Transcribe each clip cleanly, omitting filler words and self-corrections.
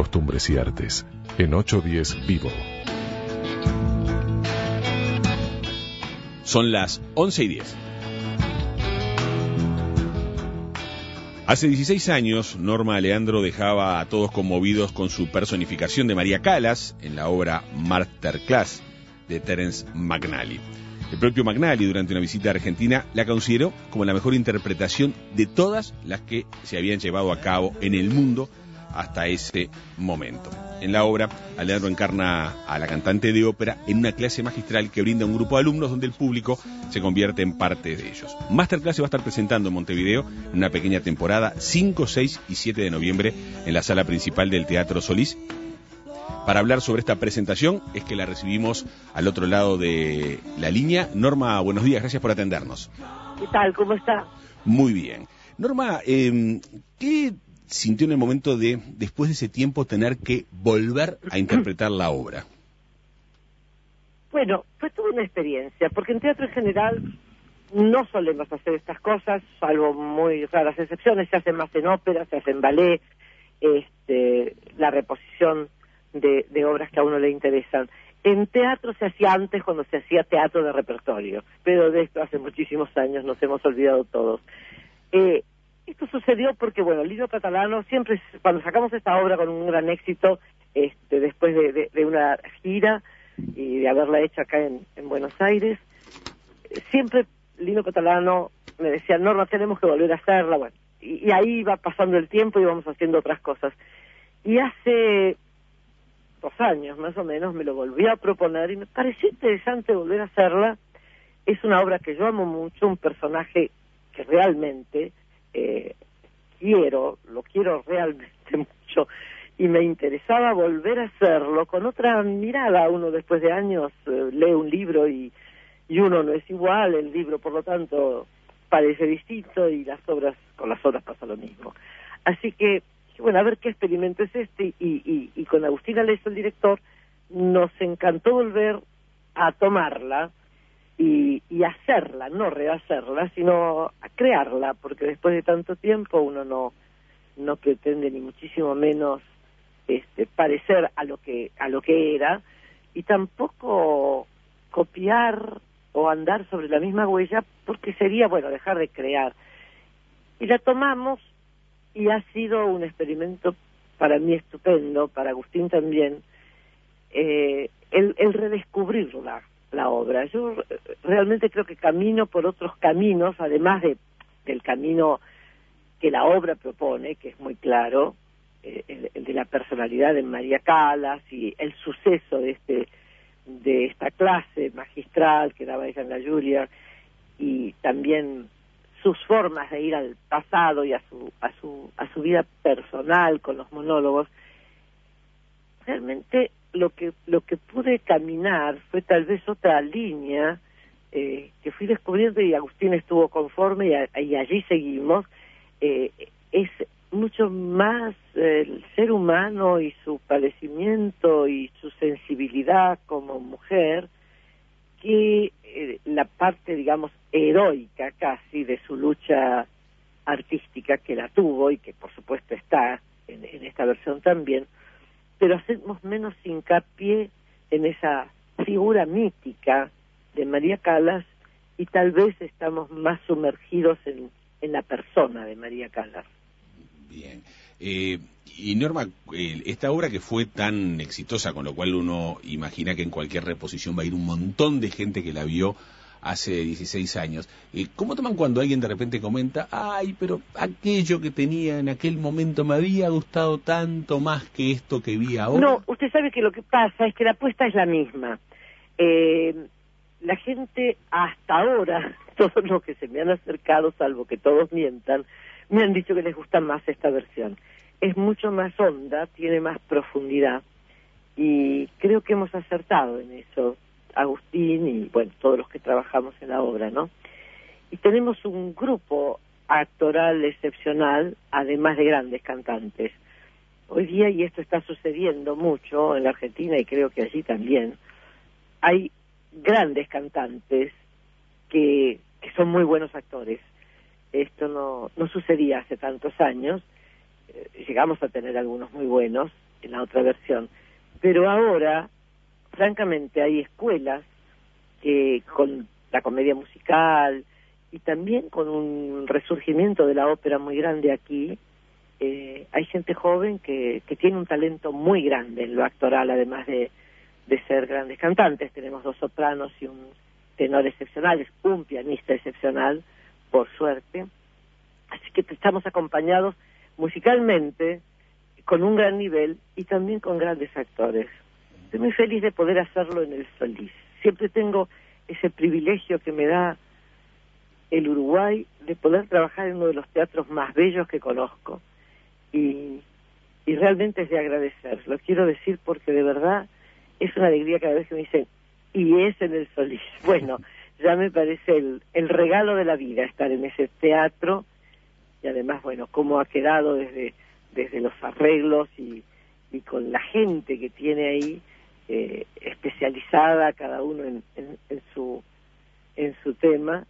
Costumbres y Artes, en 810 Vivo. Son las 11:10. Hace 16 años, Norma Aleandro dejaba a todos conmovidos con su personificación de María Callas en la obra Masterclass de Terence McNally. El propio McNally, durante una visita a Argentina, la consideró como la mejor interpretación de todas las que se habían llevado a cabo en el mundo hasta ese momento. En la obra, Aleandro encarna a la cantante de ópera en una clase magistral que brinda a un grupo de alumnos donde el público se convierte en parte de ellos. Masterclass se va a estar presentando en Montevideo en una pequeña temporada 5, 6 y 7 de noviembre en la sala principal del Teatro Solís. Para hablar sobre esta presentación es que la recibimos al otro lado de la línea. Norma, buenos días, gracias por atendernos. ¿Qué tal? ¿Cómo está? Muy bien. Norma, ¿qué sintió en el momento de, después de ese tiempo, tener que volver a interpretar la obra? Bueno, fue toda una experiencia, porque en teatro en general no solemos hacer estas cosas, salvo muy raras excepciones. Se hacen más en ópera, se hace en ballet, la reposición de obras que a uno le interesan. En teatro se hacía antes, cuando se hacía teatro de repertorio, pero de esto hace muchísimos años nos hemos olvidado todos. Esto sucedió porque, bueno, Lino Catalano siempre, cuando sacamos esta obra con un gran éxito, después de una gira y de haberla hecho acá en Buenos Aires, siempre Lino Catalano me decía: Norma, tenemos que volver a hacerla. Bueno, y ahí iba pasando el tiempo y íbamos haciendo otras cosas. Y hace 2 años más o menos me lo volví a proponer y me pareció interesante volver a hacerla. Es una obra que yo amo mucho, un personaje que realmente lo quiero realmente mucho, y me interesaba volver a hacerlo con otra mirada. Uno después de años lee un libro y uno no es igual, el libro por lo tanto parece distinto, y con las obras pasa lo mismo. Así que, bueno, a ver qué experimento es este, y con Agustín Aleso, el director, nos encantó volver a tomarla y hacerla, no rehacerla, sino a crearla, porque después de tanto tiempo uno no pretende ni muchísimo menos parecer a lo que era, y tampoco copiar o andar sobre la misma huella, porque sería, bueno, dejar de crear. Y la tomamos, y ha sido un experimento para mí estupendo, para Agustín también, el redescubrir la obra. Yo realmente creo que camino por otros caminos, además del camino que la obra propone, que es muy claro, el de la personalidad de María Callas y el suceso de esta clase magistral que daba ella en la Juilliard, y también sus formas de ir al pasado y a su vida personal con los monólogos. Realmente lo que pude caminar fue tal vez otra línea que fui descubriendo, y Agustín estuvo conforme, y allí seguimos. Es mucho más el ser humano y su padecimiento y su sensibilidad como mujer, que la parte, digamos, heroica casi de su lucha artística, que la tuvo y que por supuesto está en esta versión también, pero hacemos menos hincapié en esa figura mítica de María Callas, y tal vez estamos más sumergidos en la persona de María Callas. Bien. Y Norma, esta obra que fue tan exitosa, con lo cual uno imagina que en cualquier reposición va a ir un montón de gente que la vio hace 16 años, ¿cómo toman cuando alguien de repente comenta: ay, pero aquello que tenía en aquel momento me había gustado tanto más que esto que vi ahora? No, usted sabe que lo que pasa es que la apuesta es la misma. La gente hasta ahora, todos los que se me han acercado, salvo que todos mientan, me han dicho que les gusta más esta versión. Es mucho más honda, tiene más profundidad, y creo que hemos acertado en eso, Agustín y, bueno, todos los que trabajamos en la obra, ¿no? Y tenemos un grupo actoral excepcional, además de grandes cantantes. Hoy día, y esto está sucediendo mucho en la Argentina y creo que allí también, hay grandes cantantes que son muy buenos actores. Esto no sucedía hace tantos años. Llegamos a tener algunos muy buenos, en la otra versión. Pero ahora, francamente, hay escuelas que con la comedia musical y también con un resurgimiento de la ópera muy grande aquí, hay gente joven que tiene un talento muy grande en lo actoral, además de ser grandes cantantes. Tenemos 2 sopranos y un tenor excepcionales, un pianista excepcional, por suerte. Así que estamos acompañados musicalmente con un gran nivel y también con grandes actores. Estoy muy feliz de poder hacerlo en el Solís. Siempre tengo ese privilegio que me da el Uruguay de poder trabajar en uno de los teatros más bellos que conozco. Y realmente es de agradecer. Lo quiero decir porque de verdad es una alegría cada vez que me dicen, y es en el Solís. Bueno, ya me parece el regalo de la vida estar en ese teatro, y además, bueno, cómo ha quedado desde los arreglos y con la gente que tiene ahí, especializada cada uno en su tema,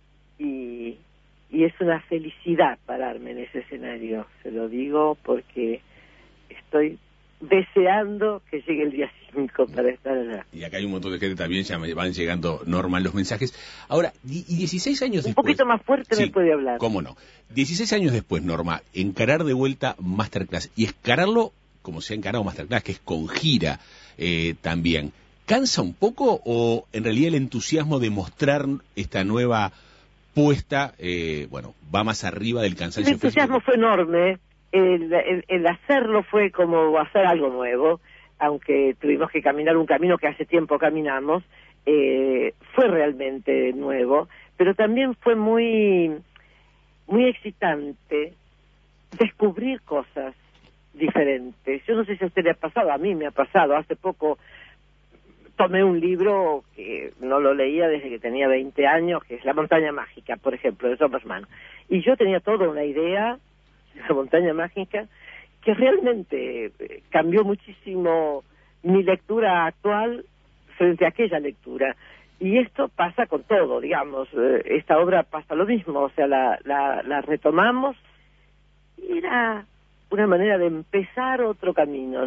y es una felicidad pararme en ese escenario, se lo digo porque estoy deseando que llegue el día 5 para estar allá. Y acá hay un montón de gente también, ya me van llegando, Norma, los mensajes. Ahora, y 16 años después... Un poquito más fuerte sí, me puede hablar. Cómo no. 16 años después, Norma, encarar de vuelta Masterclass, y encararlo como se ha encarado Masterclass, que es con gira también. ¿Cansa un poco o en realidad el entusiasmo de mostrar esta nueva puesta, va más arriba del cansancio? El entusiasmo fue enorme. El hacerlo fue como hacer algo nuevo, aunque tuvimos que caminar un camino que hace tiempo caminamos, fue realmente nuevo, pero también fue muy, muy excitante descubrir cosas diferentes. Yo no sé si a usted le ha pasado, a mí me ha pasado. Hace poco tomé un libro que no lo leía desde que tenía 20 años, que es La montaña mágica, por ejemplo, de Thomas Mann. Y yo tenía toda una idea de La montaña mágica que realmente cambió muchísimo mi lectura actual frente a aquella lectura. Y esto pasa con todo, digamos. Esta obra pasa lo mismo, o sea, la retomamos y era una manera de empezar otro camino,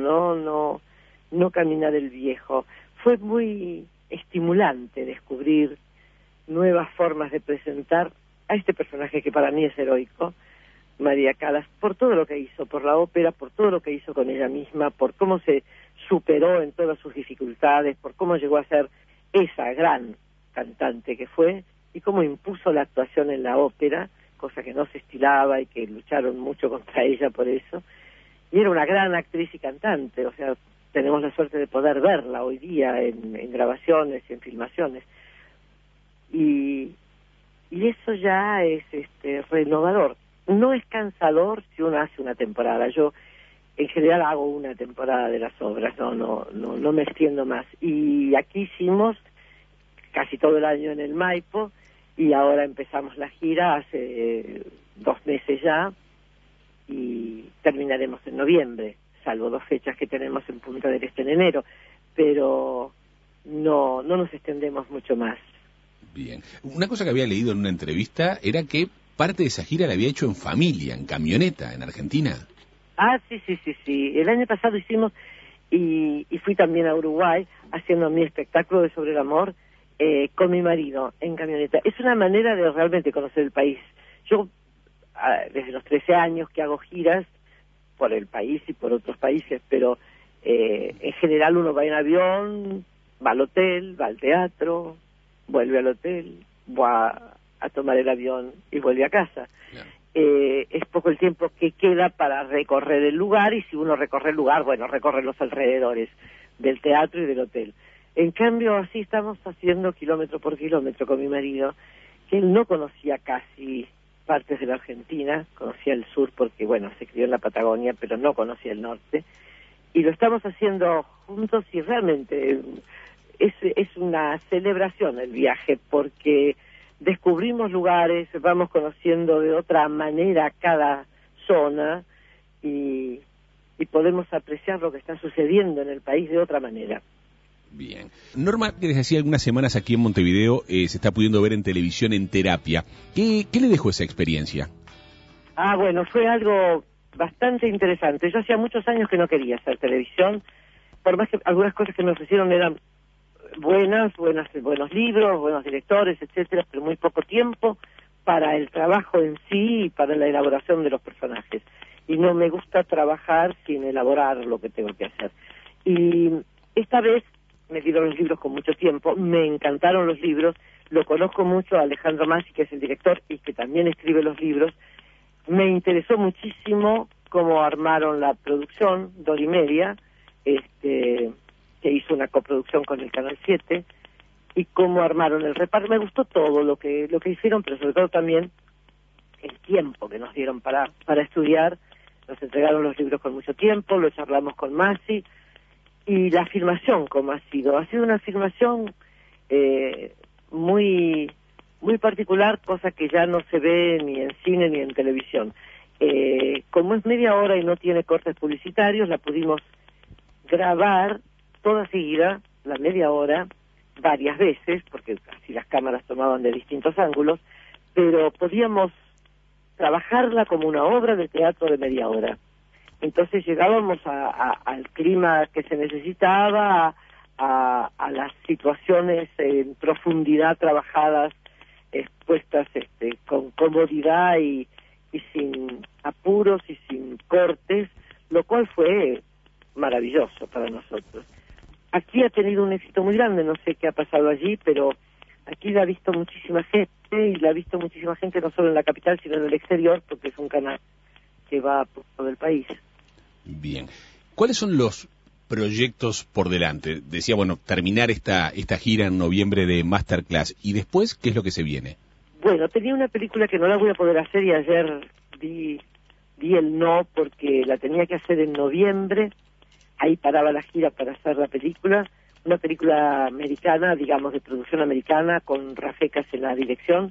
no caminar el viejo. Fue muy estimulante descubrir nuevas formas de presentar a este personaje que para mí es heroico, María Callas, por todo lo que hizo, por la ópera, por todo lo que hizo con ella misma, por cómo se superó en todas sus dificultades, por cómo llegó a ser esa gran cantante que fue, y cómo impuso la actuación en la ópera, cosa que no se estilaba y que lucharon mucho contra ella por eso. Y era una gran actriz y cantante, o sea, tenemos la suerte de poder verla hoy día en grabaciones y en filmaciones. Y eso ya es renovador. No es cansador si uno hace una temporada. Yo en general hago una temporada de las obras, no me extiendo más. Y aquí hicimos casi todo el año en el Maipo y ahora empezamos la gira hace 2 meses ya y terminaremos en noviembre, salvo 2 fechas que tenemos en Punta del Este en enero, pero no nos extendemos mucho más. Bien. Una cosa que había leído en una entrevista era que parte de esa gira la había hecho en familia, en camioneta, en Argentina. Ah, sí. El año pasado hicimos, y fui también a Uruguay, haciendo mi espectáculo de Sobre el Amor, con mi marido, en camioneta. Es una manera de realmente conocer el país. Yo, desde los 13 años que hago giras por el país y por otros países, pero en general uno va en avión, va al hotel, va al teatro, vuelve al hotel, va a tomar el avión y vuelve a casa. Yeah. Es poco el tiempo que queda para recorrer el lugar, y si uno recorre el lugar, bueno, recorre los alrededores del teatro y del hotel. En cambio, así estamos haciendo kilómetro por kilómetro con mi marido, que él no conocía casi partes de la Argentina, conocía el sur porque, bueno, se crió en la Patagonia, pero no conocía el norte, y lo estamos haciendo juntos y realmente es una celebración el viaje, porque descubrimos lugares, vamos conociendo de otra manera cada zona y podemos apreciar lo que está sucediendo en el país de otra manera. Bien. Norma, que desde hacía algunas semanas aquí en Montevideo se está pudiendo ver en televisión en Terapia. ¿Qué le dejó esa experiencia? Bueno, fue algo bastante interesante. Yo hacía muchos años que no quería hacer televisión, por más que algunas cosas que me ofrecieron eran buenos libros, buenos directores, etcétera, pero muy poco tiempo para el trabajo en sí y para la elaboración de los personajes. Y no me gusta trabajar sin elaborar lo que tengo que hacer. Y esta vez me dieron los libros con mucho tiempo, me encantaron los libros, lo conozco mucho a Alejandro Masi, que es el director y que también escribe los libros. Me interesó muchísimo cómo armaron la producción, 2:30, que hizo una coproducción con el Canal 7, y cómo armaron el reparto. Me gustó todo lo que hicieron, pero sobre todo también el tiempo que nos dieron para estudiar. Nos entregaron los libros con mucho tiempo, lo charlamos con Masi, y la filmación, como ha sido una filmación muy muy particular, cosa que ya no se ve ni en cine ni en televisión. Como es media hora y no tiene cortes publicitarios, la pudimos grabar toda seguida, la media hora, varias veces, porque así las cámaras tomaban de distintos ángulos, pero podíamos trabajarla como una obra de teatro de media hora. Entonces llegábamos al clima que se necesitaba, a las situaciones en profundidad trabajadas, expuestas con comodidad y sin apuros y sin cortes, lo cual fue maravilloso para nosotros. Aquí ha tenido un éxito muy grande, no sé qué ha pasado allí, pero aquí la ha visto muchísima gente, y la ha visto muchísima gente no solo en la capital, sino en el exterior, porque es un canal que va por todo el país. Bien. ¿Cuáles son los proyectos por delante? Decía, bueno, terminar esta gira en noviembre de Masterclass. ¿Y después qué es lo que se viene? Bueno, tenía una película que no la voy a poder hacer y ayer di el no porque la tenía que hacer en noviembre. Ahí paraba la gira para hacer la película. Una película americana, digamos, de producción americana, con Rafecas en la dirección.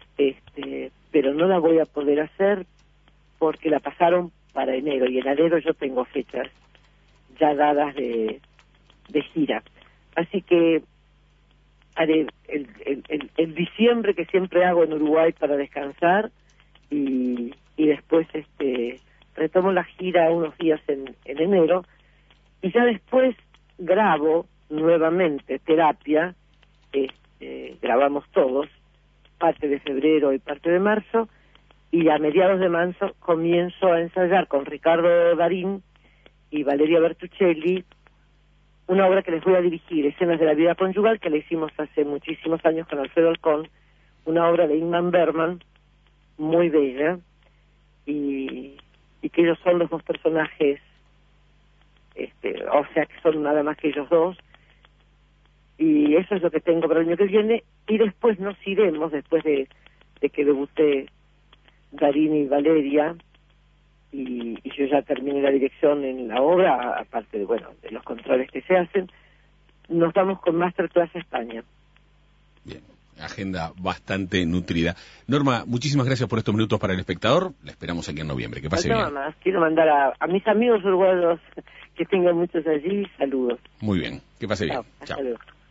Pero no la voy a poder hacer porque la pasaron para enero, y en enero yo tengo fechas ya dadas de gira. Así que haré el diciembre que siempre hago en Uruguay para descansar, y después retomo la gira unos días en enero, y ya después grabo nuevamente terapia. Grabamos todos, parte de febrero y parte de marzo, y a mediados de marzo comienzo a ensayar con Ricardo Darín y Valeria Bertuccelli una obra que les voy a dirigir, Escenas de la vida conyugal, que la hicimos hace muchísimos años con Alfredo Alcón, una obra de Ingmar Bergman, muy bella, y que ellos son los dos personajes, o sea que son nada más que ellos dos, y eso es lo que tengo para el año que viene, y después nos iremos, después de que debute Darín y Valeria, y yo ya terminé la dirección en la obra, aparte de los controles que se hacen, nos vamos con Masterclass a España. Bien, agenda bastante nutrida. Norma, muchísimas gracias por estos minutos para El Espectador. La esperamos aquí en noviembre. Que pase bien. Nada más, quiero mandar a mis amigos uruguayos, que tengan muchos allí, saludos. Muy bien, que pase bien. Chao. Chao. Hasta luego.